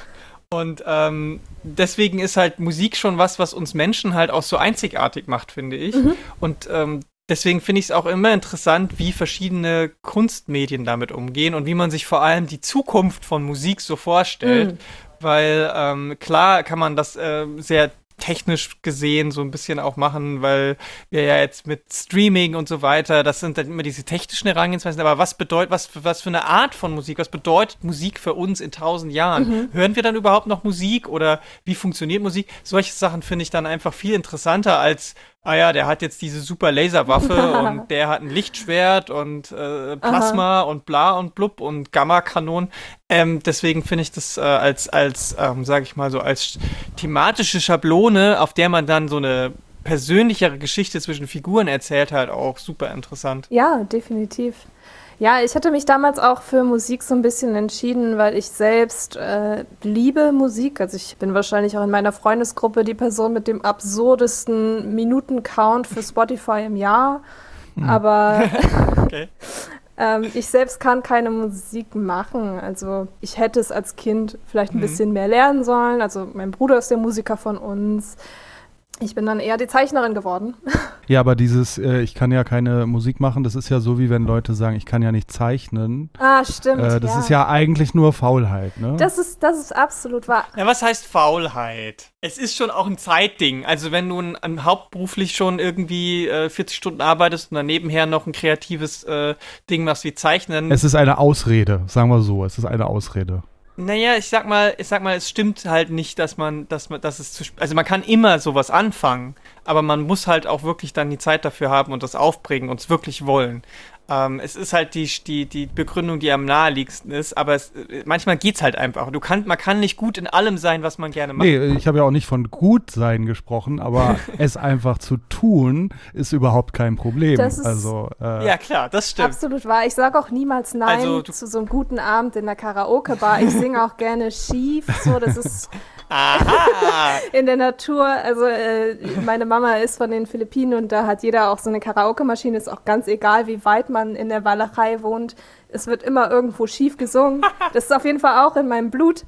Und ähm, deswegen ist halt Musik schon was, was uns Menschen halt auch so einzigartig macht, finde ich. Mhm. Und ähm, deswegen finde ich es auch immer interessant, wie verschiedene Kunstmedien damit umgehen und wie man sich vor allem die Zukunft von Musik so vorstellt. Mhm. Weil ähm, klar kann man das äh, sehr technisch gesehen so ein bisschen auch machen, weil wir ja jetzt mit Streaming und so weiter, das sind dann immer diese technischen Herangehensweisen, aber was bedeutet, was, was für eine Art von Musik, was bedeutet Musik für uns in tausend Jahren? Mhm. Hören wir dann überhaupt noch Musik oder wie funktioniert Musik? Solche Sachen finde ich dann einfach viel interessanter als, ah ja, der hat jetzt diese super Laserwaffe und der hat ein Lichtschwert und äh, Plasma und bla und blub und Gamma-Kanonen. Ähm, deswegen finde ich das äh, als, als ähm, sage ich mal so, als thematische Schablone, auf der man dann so eine persönlichere Geschichte zwischen Figuren erzählt, halt auch super interessant. Ja, definitiv. Ja, ich hatte mich damals auch für Musik so ein bisschen entschieden, weil ich selbst äh, liebe Musik. Also ich bin wahrscheinlich auch in meiner Freundesgruppe die Person mit dem absurdesten Minuten-Count für Spotify im Jahr. Aber Okay. ähm, ich selbst kann keine Musik machen. Also ich hätte es als Kind vielleicht ein Mhm. bisschen mehr lernen sollen. Also mein Bruder ist der Musiker von uns. Ich bin dann eher die Zeichnerin geworden. Ja, aber dieses, äh, ich kann ja keine Musik machen, das ist ja so, wie wenn Leute sagen, ich kann ja nicht zeichnen. Ah, stimmt. Äh, das ja. ist ja eigentlich nur Faulheit, ne? Das ist, das ist absolut wahr. Ja, was heißt Faulheit? Es ist schon auch ein Zeitding. Also wenn du ein, ein hauptberuflich schon irgendwie äh, vierzig Stunden arbeitest und dann nebenher noch ein kreatives äh, Ding machst wie Zeichnen. Es ist eine Ausrede, sagen wir so, es ist eine Ausrede. Naja, ich sag mal, ich sag mal, es stimmt halt nicht, dass man, dass man, dass es zu, sp- also man kann immer sowas anfangen, aber man muss halt auch wirklich dann die Zeit dafür haben und das aufbringen und es wirklich wollen. Ähm, es ist halt die, die, die Begründung, die am naheliegendsten ist, aber es, manchmal geht's halt einfach. Du kann, man kann nicht gut in allem sein, was man gerne macht. Nee, ich habe ja auch nicht von gut sein gesprochen, aber es einfach zu tun, ist überhaupt kein Problem. Das ist- also, äh, Ja, klar, das stimmt. Absolut wahr. Ich sage auch niemals Nein Also, du- zu so einem guten Abend in der Karaoke-Bar. Ich singe auch gerne schief. So, das ist Aha! in der Natur. Also äh, meine Mama ist von den Philippinen und da hat jeder auch so eine Karaoke-Maschine. Ist auch ganz egal, wie weit man in der Walachei wohnt. Es wird immer irgendwo schief gesungen. Das ist auf jeden Fall auch in meinem Blut.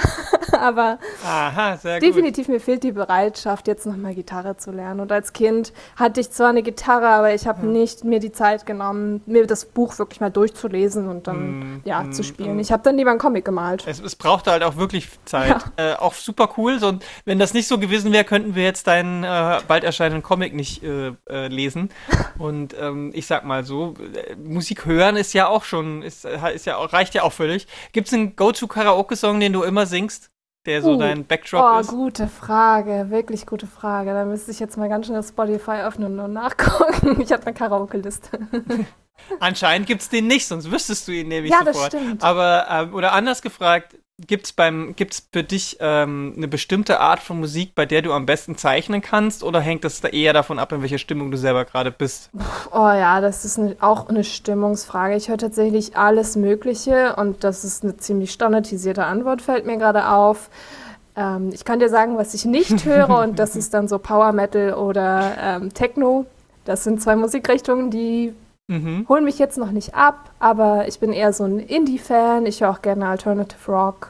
Aber Aha, sehr gut. definitiv, mir fehlt die Bereitschaft, jetzt nochmal Gitarre zu lernen. Und als Kind hatte ich zwar eine Gitarre, aber ich habe nicht mir die Zeit genommen, mir das Buch wirklich mal durchzulesen und dann Mm, ja mm, zu spielen. mm. Ich habe dann lieber einen Comic gemalt. Es, es brauchte halt auch wirklich Zeit. Äh, auch super cool. So, und wenn das nicht so gewesen wäre, könnten wir jetzt deinen äh, bald erscheinenden Comic nicht äh, äh, lesen. Und ähm, ich sag mal so, äh, Musik hören ist ja auch schon, ist, äh, ist ja auch, reicht ja auch völlig. Gibt es einen Go-To-Karaoke-Song, den du immer singst, der so Uh, dein Backdrop Oh, ist? gute Frage, wirklich gute Frage. Da müsste ich jetzt mal ganz schnell Spotify öffnen und nachgucken. Ich habe eine Karaoke-Liste. Anscheinend gibt es den nicht, sonst wüsstest du ihn nämlich Ja, das sofort. stimmt. Aber, ähm, oder anders gefragt, gibt's beim, gibt's für dich ähm, eine bestimmte Art von Musik, bei der du am besten zeichnen kannst, oder hängt das da eher davon ab, in welcher Stimmung du selber gerade bist? Oh ja, das ist eine, auch eine Stimmungsfrage. Ich höre tatsächlich alles Mögliche und das ist eine ziemlich standardisierte Antwort, fällt mir gerade auf. Ähm, ich kann dir sagen, was ich nicht höre und das ist dann so Power Metal oder ähm, Techno. Das sind zwei Musikrichtungen, die Mhm. holen mich jetzt noch nicht ab, aber ich bin eher so ein Indie-Fan. Ich höre auch gerne Alternative Rock.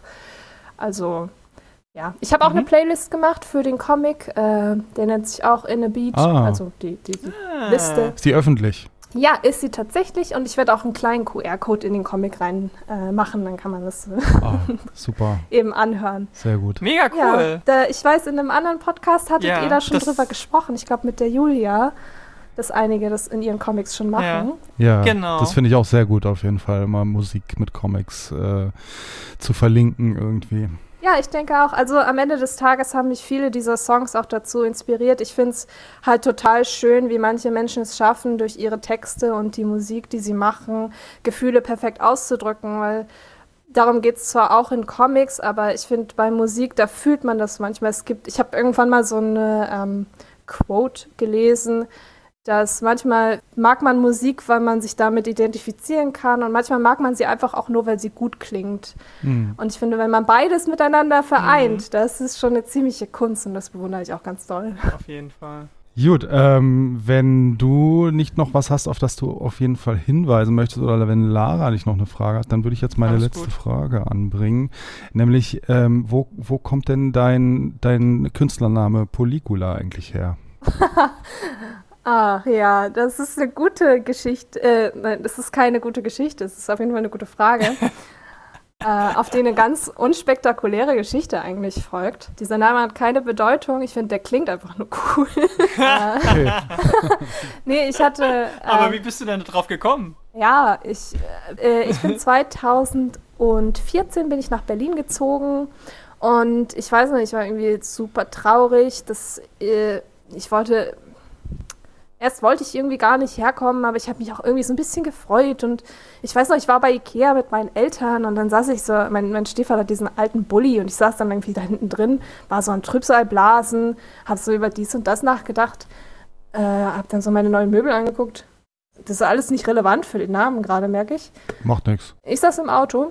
Also, ja. Ich habe auch Mhm. eine Playlist gemacht für den Comic. Äh, der nennt sich auch In a Beat. Ah. Also die, die, die Ah. Liste. ist die öffentlich? Ja, ist sie tatsächlich. Und ich werde auch einen kleinen Q R-Code in den Comic rein äh, machen. Dann kann man das äh, Ah, super, eben anhören. sehr gut. Mega Ja, cool. da, ich weiß, in einem anderen Podcast hattet Ja, ihr da schon das- drüber gesprochen. Ich glaube, mit der Julia, dass einige das in ihren Comics schon machen. Ja, Genau. das finde ich auch sehr gut auf jeden Fall, immer Musik mit Comics äh, zu verlinken irgendwie. Ja, ich denke auch. Also am Ende des Tages haben mich viele dieser Songs auch dazu inspiriert. Ich finde es halt total schön, wie manche Menschen es schaffen, durch ihre Texte und die Musik, die sie machen, Gefühle perfekt auszudrücken, weil darum geht es zwar auch in Comics, aber ich finde, bei Musik, da fühlt man das manchmal. Es gibt, ich habe irgendwann mal so eine ähm, Quote gelesen, dass manchmal mag man Musik, weil man sich damit identifizieren kann und manchmal mag man sie einfach auch nur, weil sie gut klingt. Mhm. Und ich finde, wenn man beides miteinander vereint, mhm. das ist schon eine ziemliche Kunst und das bewundere ich auch ganz doll. Auf jeden Fall. Gut, ähm, wenn du nicht noch was hast, auf das du auf jeden Fall hinweisen möchtest oder wenn Lara nicht noch eine Frage hat, dann würde ich jetzt meine Alles letzte gut. Frage anbringen. Nämlich, ähm, wo, wo kommt denn dein, dein Künstlername Poligula eigentlich her? Ah, ja, das ist eine gute Geschichte. Äh, nein, das ist keine gute Geschichte. Es ist auf jeden Fall eine gute Frage, äh, auf die eine ganz unspektakuläre Geschichte eigentlich folgt. Dieser Name hat keine Bedeutung. Ich finde, der klingt einfach nur cool. Okay. Nee, ich hatte... Äh, Aber wie bist du denn drauf gekommen? Ja, ich, äh, ich bin zweitausendvierzehn bin ich nach Berlin gezogen und ich weiß nicht, ich war irgendwie super traurig, dass äh, ich wollte... Erst wollte ich irgendwie gar nicht herkommen, aber ich habe mich auch irgendwie so ein bisschen gefreut. Und ich weiß noch, ich war bei Ikea mit meinen Eltern und dann saß ich so, mein, mein Stiefvater hat diesen alten Bulli und ich saß dann irgendwie da hinten drin, war so ein Trübsalblasen, habe so über dies und das nachgedacht, äh, habe dann so meine neuen Möbel angeguckt. Das ist alles nicht relevant für den Namen gerade, merke ich. Macht nichts. Ich saß im Auto.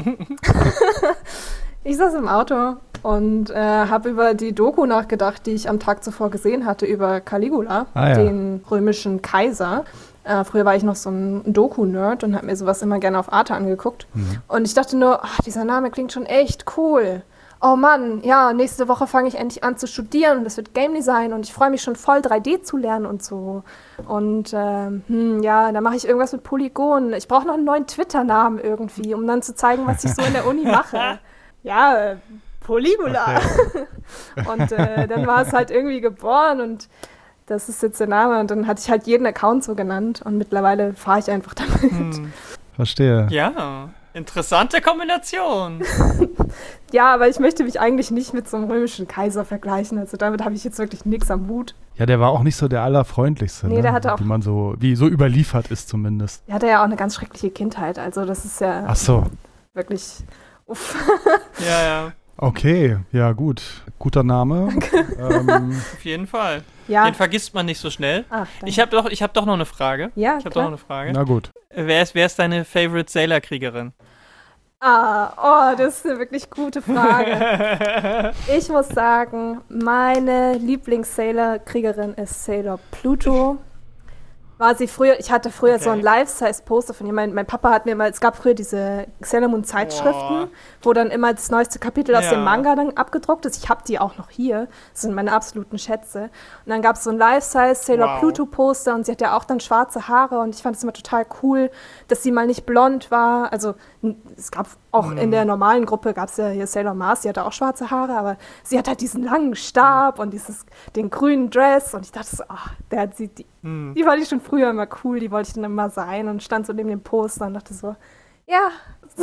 Ich saß im Auto und äh, habe über die Doku nachgedacht, die ich am Tag zuvor gesehen hatte, über Caligula, ah, ja. den römischen Kaiser. Äh, früher war ich noch so ein Doku-Nerd und habe mir sowas immer gerne auf Arte angeguckt. Mhm. Und ich dachte nur, ach, dieser Name klingt schon echt cool. Oh Mann, ja, nächste Woche fange ich endlich an zu studieren und das wird Game Design und ich freue mich schon voll drei D zu lernen und so. Und ähm, hm, ja, da mache ich irgendwas mit Polygon. Ich brauche noch einen neuen Twitter-Namen irgendwie, um dann zu zeigen, was ich so in der Uni mache. Ja, äh, Poligula. Okay. Und äh, dann war es halt irgendwie geboren und das ist jetzt der Name. Und dann hatte ich halt jeden Account so genannt und mittlerweile fahre ich einfach damit. Hm. Verstehe. Ja, interessante Kombination. Ja, aber ich möchte mich eigentlich nicht mit so einem römischen Kaiser vergleichen. Also damit habe ich jetzt wirklich nichts am Hut. Ja, der war auch nicht so der allerfreundlichste, nee, ne? Der hatte auch, wie man so, wie so überliefert ist zumindest. Der hatte ja auch eine ganz schreckliche Kindheit. Also das ist ja Ach so. wirklich... Uff. Ja, ja. Okay, ja gut. Guter Name. ähm, Auf jeden Fall. Ja. Den vergisst man nicht so schnell. Ach, ich habe doch, ich hab doch noch eine Frage. Ja, Ich habe klar. doch noch eine Frage. Na gut. Wer ist, wer ist deine Favorite Sailor-Kriegerin? Ah, oh, das ist eine wirklich gute Frage. Ich muss sagen, meine Lieblings-Sailor-Kriegerin ist Sailor Pluto. War sie früher, ich hatte früher okay. so ein Life-Size-Poster von ihr. Mein, mein Papa hat mir mal, es gab früher diese Sailor Moon-Zeitschriften, oh. wo dann immer das neueste Kapitel aus ja. dem Manga dann abgedruckt ist. Ich habe die auch noch hier. Das sind meine absoluten Schätze. Und dann gab es so ein Life-Size Sailor wow. Pluto-Poster und sie hat ja auch dann schwarze Haare und ich fand es immer total cool, dass sie mal nicht blond war. Also es gab auch mhm. in der normalen Gruppe gab es ja hier Sailor Mars, die hatte auch schwarze Haare, aber sie hat halt diesen langen Stab und dieses, den grünen Dress und ich dachte so, ach, der hat sie, die, mhm. die fand ich schon früher immer cool, die wollte ich dann immer sein und stand so neben dem Poster und dachte so, ja,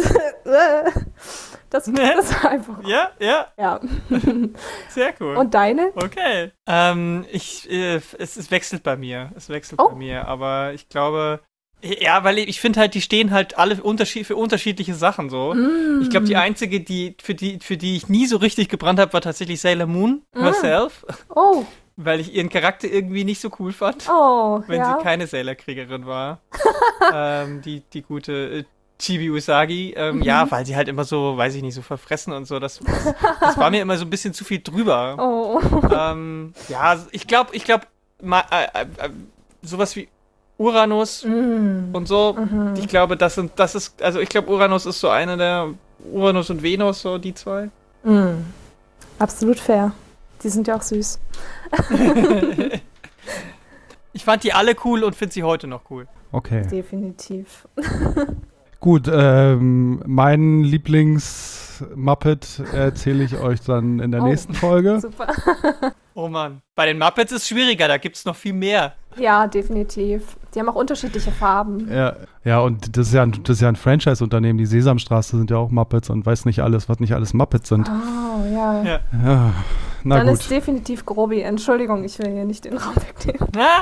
das, das war einfach cool. Ja, ja. Ja. Sehr cool. Und deine? Okay. Ähm, ich, äh, es, es wechselt bei mir, es wechselt oh. bei mir, aber ich glaube... Ja, weil ich finde halt, die stehen halt alle unterschied- für unterschiedliche Sachen so. Mm. Ich glaube, die einzige, die für die für die ich nie so richtig gebrannt habe, war tatsächlich Sailor Moon mm. herself. Oh. Weil ich ihren Charakter irgendwie nicht so cool fand. Oh, wenn ja. sie keine Sailor-Kriegerin war. ähm, die, die gute äh, Chibi Usagi. Ähm, mhm. Ja, weil sie halt immer so, weiß ich nicht, so verfressen und so. Das, das, das war mir immer so ein bisschen zu viel drüber. Oh. Ähm, ja, ich glaube, ich glaube, äh, äh, sowas wie Uranus mm. und so, mhm. ich glaube, das sind, das ist, also ich glaube, Uranus ist so eine der, Uranus und Venus, so die zwei. Mm. Absolut fair. Die sind ja auch süß. Ich fand die alle cool und finde sie heute noch cool. Okay. Definitiv. Gut, ähm, meinen Lieblings-Muppet erzähle ich euch dann in der oh. nächsten Folge. Super. Oh Mann, bei den Muppets ist es schwieriger, da gibt es noch viel mehr. Ja, definitiv. Die haben auch unterschiedliche Farben. Ja, ja, und das ist ja ein, das ist ja ein Franchise-Unternehmen. Die Sesamstraße sind ja auch Muppets und weiß nicht alles, was nicht alles Muppets sind. Oh, ja. Ja, ja na Dann gut. ist definitiv Grobi. Entschuldigung, ich will hier nicht den Raum wegnehmen. Ah?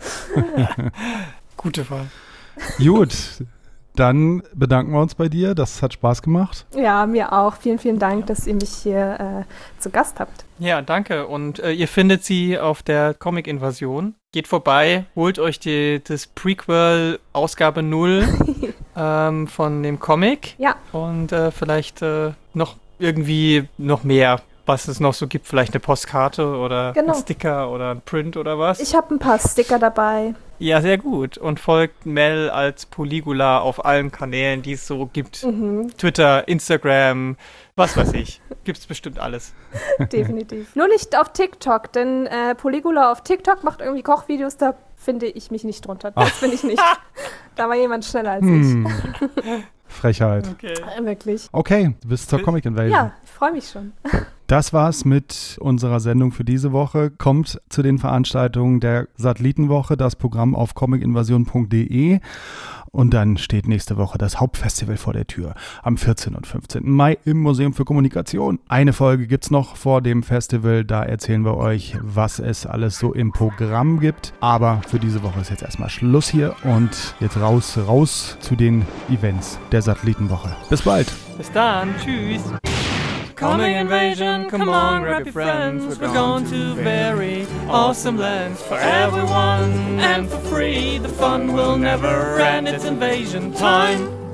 Gute Wahl. Gut, dann bedanken wir uns bei dir. Das hat Spaß gemacht. Ja, mir auch. Vielen, vielen Dank, dass ihr mich hier äh, zu Gast habt. Ja, danke. Und äh, ihr findet sie auf der Comic-Invasion. geht vorbei, holt euch die, das Prequel Ausgabe null ähm, von dem Comic. Ja. Und äh, vielleicht äh, noch irgendwie noch mehr, was es noch so gibt. Vielleicht eine Postkarte oder Genau. ein Sticker oder ein Print oder was. Ich habe ein paar Sticker dabei. Ja, sehr gut. Und folgt Mel als Poligula auf allen Kanälen, die es so gibt. Mhm. Twitter, Instagram, was weiß ich. Gibt's bestimmt alles. Definitiv. Nur nicht auf TikTok, denn äh, Poligula auf TikTok macht irgendwie Kochvideos, da finde ich mich nicht drunter. Das finde ich nicht. Da war jemand schneller als Hm. Frechheit. Okay. ich. Äh, wirklich. Okay, bis zur Comic Invasion. Ja, ich freue mich schon. Das war's mit unserer Sendung für diese Woche. Kommt zu den Veranstaltungen der Satellitenwoche, das Programm auf comic invasion punkt de. Und dann steht nächste Woche das Hauptfestival vor der Tür. Am vierzehnten und fünfzehnten Mai im Museum für Kommunikation. Eine Folge gibt's noch vor dem Festival. Da erzählen wir euch, was es alles so im Programm gibt. Aber für diese Woche ist jetzt erstmal Schluss hier. Und jetzt raus, raus zu den Events der Satellitenwoche. Bis bald. Bis dann. Tschüss. Comic Invasion, come on, grab your friends. We're going to very awesome lands for everyone and for free. The fun will never end. It's invasion time.